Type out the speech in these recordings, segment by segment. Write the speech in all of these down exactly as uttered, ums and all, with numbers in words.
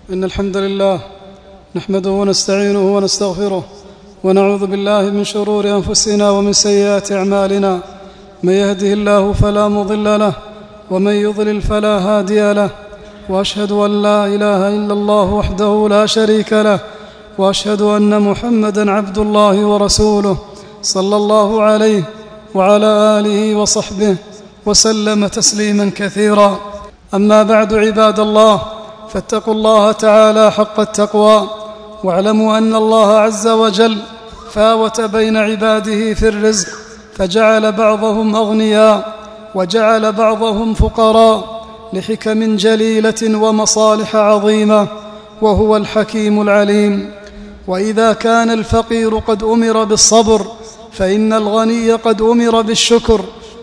إن الحمد لله نحمده ونستعينه ونستغفره ونعوذ بالله من شرور أنفسنا ومن سيئات أعمالنا. من يهده الله فلا مضل له ومن يضلل فلا هادي له، وأشهد أن لا إله إلا الله وحده لا شريك له، وأشهد أن محمدًا عبد الله ورسوله صلى الله عليه وعلى آله وصحبه وسلم تسليما كثيرا. أما بعد، عباد الله، فاتقوا الله تعالى حق التقوى، واعلموا أن الله عز وجل فاوت بين عباده في الرزق، فجعل بعضهم أغنياء وجعل بعضهم فقراء لحكم جليلة ومصالح عظيمة، وهو الحكيم العليم. وإذا كان الفقير قد أمر بالصبر، فإن الغني قد أمر بالشكر،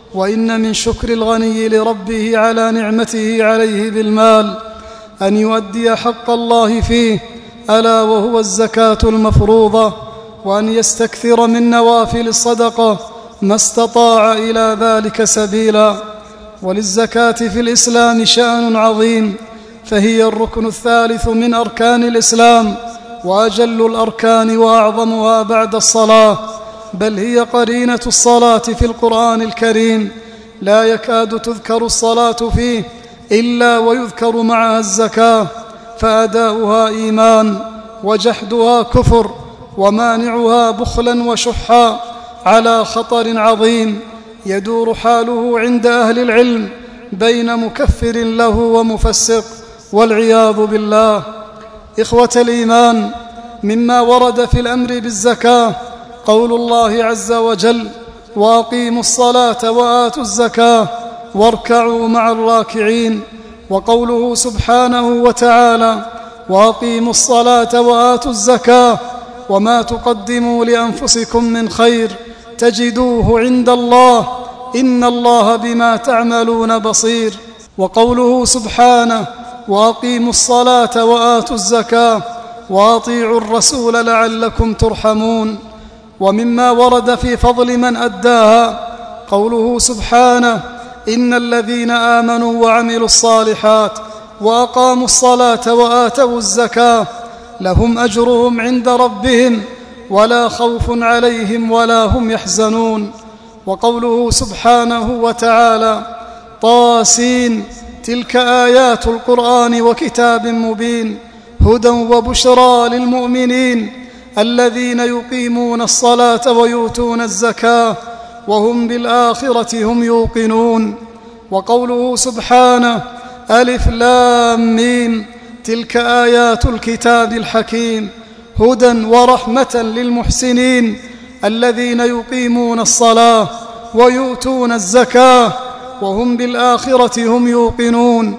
وإن من شكر الغني لربه على نعمته عليه بالمال أن يؤدي حق الله فيه، ألا وهو الزكاة المفروضة، وأن يستكثر من نوافل الصدقة ما استطاع إلى ذلك سبيلا. وللزكاة في الإسلام شأن عظيم، فهي الركن الثالث من أركان الإسلام، وأجل الأركان وأعظمها بعد الصلاة، بل هي قرينة الصلاة في القرآن الكريم، لا يكاد تذكر الصلاة فيه إلا ويذكر معها الزكاة، فأداؤها إيمان، وجحدها كفر، ومانعها بخلا وشحا على خطر عظيم يدور حاله عند أهل العلم بين مكفر له ومفسق، والعياذ بالله. إخوة الإيمان، مما ورد في الأمر بالزكاة قول الله عز وجل: وأقيموا الصلاة وآتوا الزكاة واركعوا مع الراكعين، وقوله سبحانه وتعالى: وأقيموا الصلاة وآتوا الزكاة وما تقدموا لأنفسكم من خير تجدوه عند الله إن الله بما تعملون بصير. وقوله سبحانه: وأقيموا الصلاة وآتوا الزكاة وأطيعوا الرسول لعلكم ترحمون. ومما ورد في فضل من أداها قوله سبحانه: إن الذين آمنوا وعملوا الصالحات وأقاموا الصلاة وآتوا الزكاة لهم أجرهم عند ربهم ولا خوف عليهم ولا هم يحزنون. وقوله سبحانه وتعالى: طاسين تلك آيات القرآن وكتاب مبين هدى وبشرى للمؤمنين الذين يقيمون الصلاة ويؤتون الزكاة وهم بالآخرة هم يوقنون. وقوله سبحانه: ألف لام ميم تلك آيات الكتاب الحكيم هدى ورحمة للمحسنين الذين يقيمون الصلاة ويؤتون الزكاة وهم بالآخرة هم يوقنون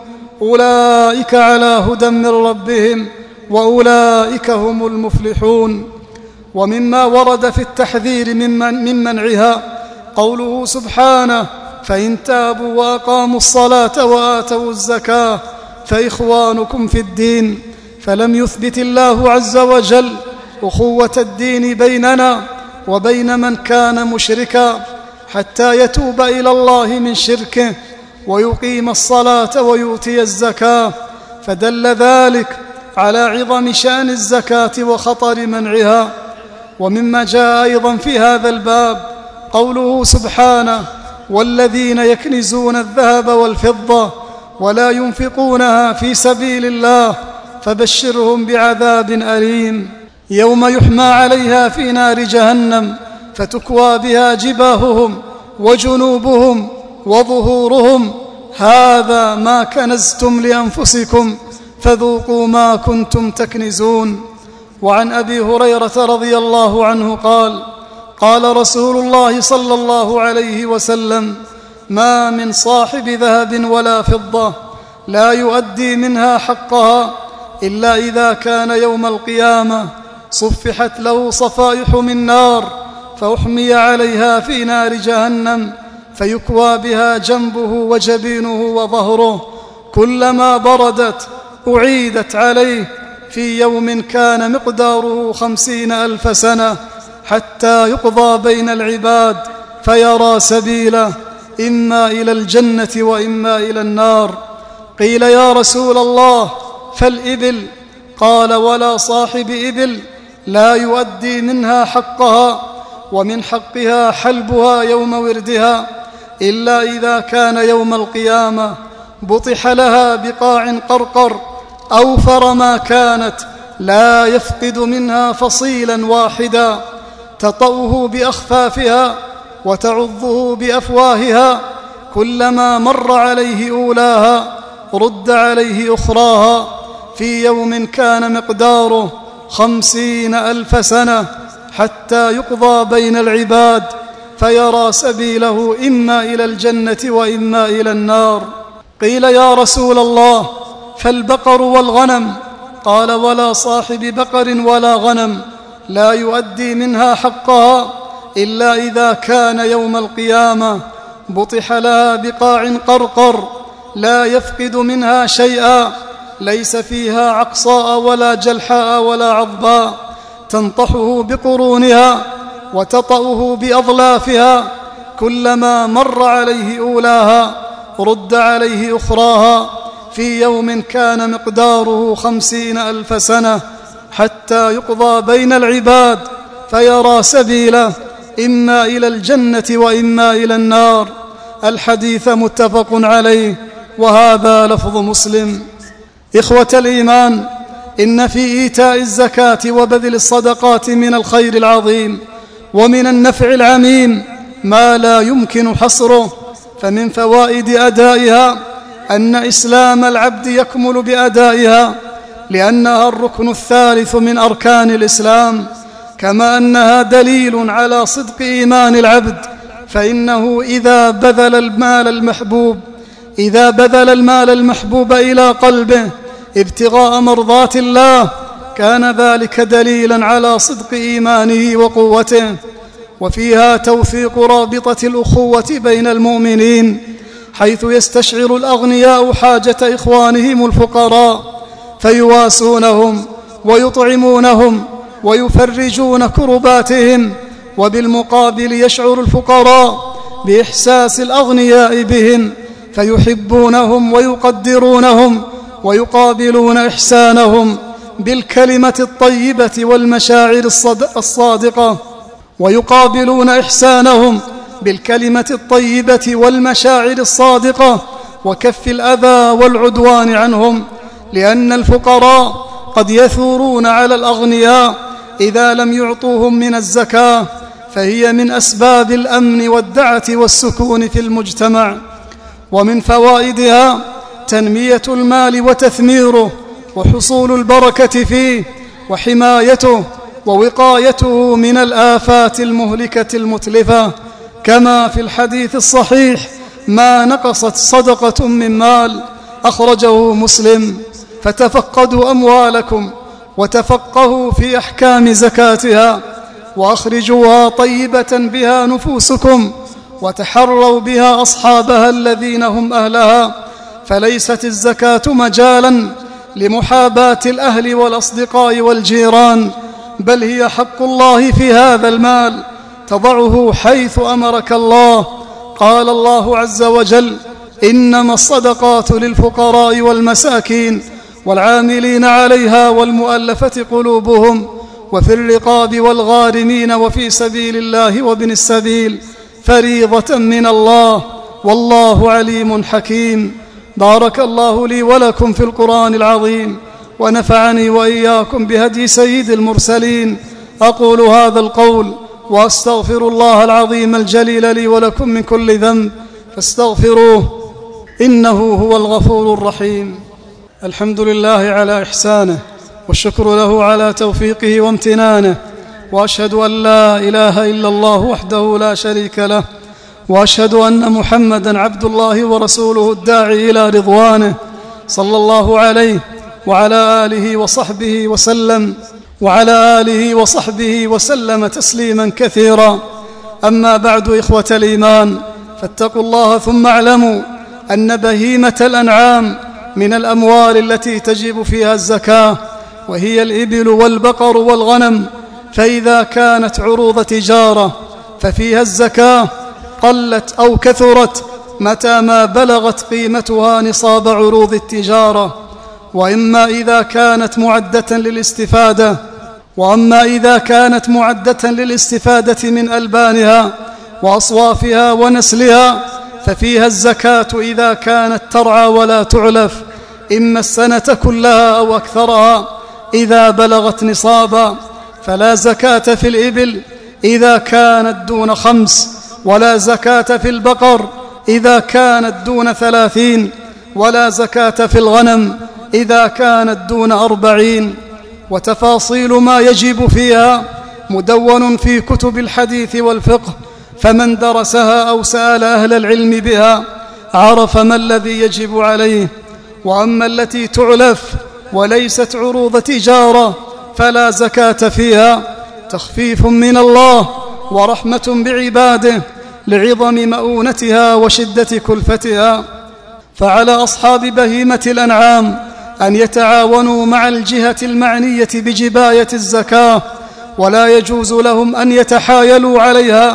أولئك على هدى من ربهم وأولئك هم المفلحون. ومما ورد في التحذير من, من منعها قوله سبحانه: فإن تابوا وأقاموا الصلاة وآتوا الزكاة فإخوانكم في الدين. فلم يثبت الله عز وجل أخوة الدين بيننا وبين من كان مشركا حتى يتوب إلى الله من شركه ويقيم الصلاة ويؤتي الزكاة، فدل ذلك على عظم شأن الزكاة وخطر منعها. ومما جاء أيضا في هذا الباب قوله سبحانه: والذين يكنزون الذهب والفضة ولا ينفقونها في سبيل الله فبشرهم بعذاب أليم يوم يحمى عليها في نار جهنم فتكوى بها جباههم وجنوبهم وظهورهم هذا ما كنزتم لأنفسكم فذوقوا ما كنتم تكنزون. وعن أبي هريرة رضي الله عنه قال: قال رسول الله صلى الله عليه وسلم: ما من صاحب ذهب ولا فضة لا يؤدي منها حقها إلا إذا كان يوم القيامة صفحت له صفائح من نار فأحمي عليها في نار جهنم فيكوى بها جنبه وجبينه وظهره، كلما بردت أعيدت عليه في يوم كان مقداره خمسين ألف سنة حتى يقضى بين العباد فيرى سبيله إما إلى الجنة وإما إلى النار. قيل: يا رسول الله فالإبل؟ قال: ولا صاحب إبل لا يؤدي منها حقها، ومن حقها حلبها يوم وردها، إلا إذا كان يوم القيامة بطح لها بقاع قرقر أوفر ما كانت، لا يفقد منها فصيلا واحدا، تطأه بأخفافها وتعضه بأفواهها، كلما مر عليه أولاها رد عليه أخراها، في يوم كان مقداره خمسين ألف سنة، حتى يقضى بين العباد فيرى سبيله إما إلى الجنة وإما إلى النار. قيل: يا رسول الله، فالبقر والغنم؟ قال: ولا صاحب بقر ولا غنم لا يؤدي منها حقها، إلا إذا كان يوم القيامة بطح لها بقاع قرقر، لا يفقد منها شيئا، ليس فيها عقصاء ولا جلحاء ولا عضباء، تنطحه بقرونها وتطأه بأظلافها، كلما مر عليه أولاها رد عليه أخراها، في يوم كان مقداره خمسين ألف سنة، حتى يقضى بين العباد فيرى سبيله إما إلى الجنة وإما إلى النار. الحديث متفق عليه، وهذا لفظ مسلم. إخوة الإيمان، إن في إيتاء الزكاة وبذل الصدقات من الخير العظيم ومن النفع العميم ما لا يمكن حصره، فمن فوائد أدائها أن إسلام العبد يكمل بأدائها، لأنها الركن الثالث من أركان الإسلام، كما أنها دليل على صدق إيمان العبد، فإنه إذا بذل المال المحبوب إذا بذل المال المحبوب إلى قلبه ابتغاء مرضات الله كان ذلك دليلا على صدق إيمانه وقوته. وفيها توثيق رابطة الأخوة بين المؤمنين، حيث يستشعر الأغنياء حاجة إخوانهم الفقراء فيواسونهم ويطعمونهم ويفرجون كرباتهم، وبالمقابل يشعر الفقراء بإحساس الأغنياء بهم فيحبونهم ويقدرونهم، ويقابلون إحسانهم بالكلمة الطيبة والمشاعر الصادقة ويقابلون إحسانهم بالكلمة الطيبة والمشاعر الصادقة وكف الأذى والعدوان عنهم، لأن الفقراء قد يثورون على الأغنياء إذا لم يعطوهم من الزكاة، فهي من أسباب الأمن والدعة والسكون في المجتمع. ومن فوائدها تنمية المال وتثميره وحصول البركة فيه وحمايته ووقايته من الآفات المهلكة المتلفة، كما في الحديث الصحيح: ما نقصت صدقة من مال، أخرجه مسلم. فتفقدوا أموالكم وتفقهوا في أحكام زكاتها، وأخرجوها طيبة بها نفوسكم، وتحروا بها أصحابها الذين هم أهلها، فليست الزكاة مجالا لمحاباة الأهل والأصدقاء والجيران، بل هي حق الله في هذا المال، تضعه حيث أمرك الله. قال الله عز وجل: إنما الصدقات للفقراء والمساكين والعاملين عليها والمؤلفة قلوبهم وفي الرقاب والغارمين وفي سبيل الله وابن السبيل فريضة من الله، والله عليم حكيم. بارك الله لي ولكم في القرآن العظيم، ونفعني وإياكم بهدي سيد المرسلين. أقول هذا القول وأستغفر الله العظيم الجليل لي ولكم من كل ذنب، فاستغفروه إنه هو الغفور الرحيم. الحمد لله على إحسانه، والشكر له على توفيقه وامتنانه، وأشهد أن لا إله إلا الله وحده لا شريك له، وأشهد أن محمدًا عبد الله ورسوله الداعي إلى رضوانه، صلى الله عليه وعلى آله وصحبه وسلم وعلى آله وصحبه وسلم تسليما كثيرا. أما بعد، إخوة الإيمان، فاتقوا الله ثم اعلموا أن بهيمة الأنعام من الأموال التي تجب فيها الزكاة، وهي الإبل والبقر والغنم، فإذا كانت عروض تجارة ففيها الزكاة، قلت أو كثرت متى ما بلغت قيمتها نصاب عروض التجارة. وإما إذا كانت معدة للاستفادة وأما إذا كانت معدة للاستفادة من ألبانها وأصوافها ونسلها ففيها الزكاة إذا كانت ترعى ولا تعلف إما السنة كلها أو أكثرها إذا بلغت نصابا، فلا زكاة في الإبل إذا كانت دون خمس، ولا زكاة في البقر إذا كانت دون ثلاثين، ولا زكاة في الغنم إذا كانت دون أربعين. وتفاصيل ما يجب فيها مدون في كتب الحديث والفقه، فمن درسها أو سأل أهل العلم بها عرف ما الذي يجب عليه. وأما التي تعلف وليست عروض تجارة فلا زكاة فيها، تخفيف من الله ورحمة بعباده لعظم مؤونتها وشدة كلفتها. فعلى أصحاب بهيمة الأنعام أن يتعاونوا مع الجهة المعنية بجباية الزكاة، ولا يجوز لهم أن يتحايلوا عليها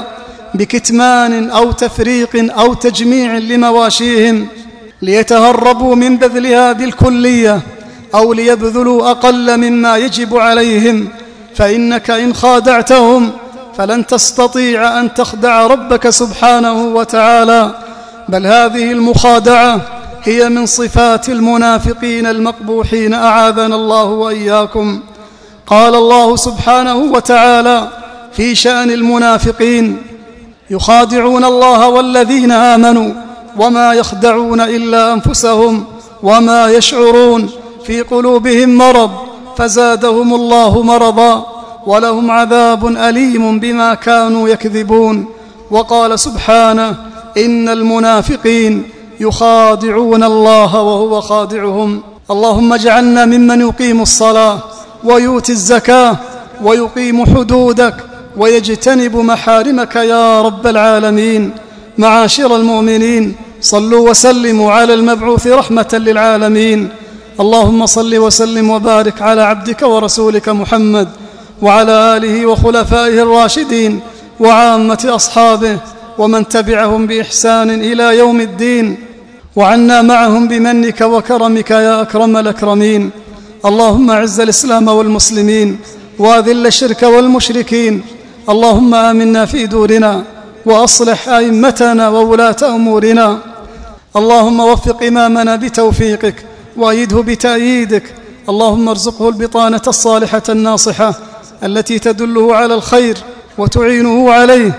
بكتمان أو تفريق أو تجميع لمواشيهم ليتهربوا من بذلها بالكلية أو ليبذلوا أقل مما يجب عليهم، فإنك إن خادعتهم فلن تستطيع أن تخدع ربك سبحانه وتعالى، بل هذه المخادعة هي من صفات المنافقين المقبوحين أعاذنا الله وإياكم. قال الله سبحانه وتعالى في شأن المنافقين: يخادعون الله والذين آمنوا وما يخدعون إلا أنفسهم وما يشعرون، في قلوبهم مرض فزادهم الله مرضا ولهم عذاب أليم بما كانوا يكذبون. وقال سبحانه: إن المنافقين يخادعون الله وهو خادعهم. اللهم اجعلنا ممن يقيم الصلاة ويؤتي الزكاة ويقيم حدودك ويجتنب محارمك يا رب العالمين. معاشر المؤمنين، صلوا وسلموا على المبعوث رحمة للعالمين. اللهم صل وسلم وبارك على عبدك ورسولك محمد وعلى آله وخلفائه الراشدين وعامة أصحابه ومن تبعهم بإحسان إلى يوم الدين، وعنا معهم بمنك وكرمك يا أكرم الأكرمين. اللهم أعز الإسلام والمسلمين وأذل الشرك والمشركين. اللهم آمنا في دورنا وأصلح أئمتنا وولاة أمورنا. اللهم وفق إمامنا بتوفيقك وأيده بتأييدك. اللهم ارزقه البطانة الصالحة الناصحة التي تدله على الخير وتعينه عليه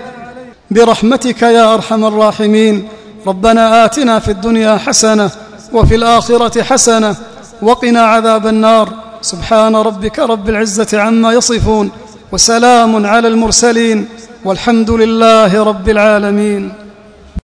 برحمتك يا أرحم الراحمين. ربنا آتنا في الدنيا حسنة وفي الآخرة حسنة وقنا عذاب النار. سبحان ربك رب العزة عما يصفون، وسلام على المرسلين، والحمد لله رب العالمين.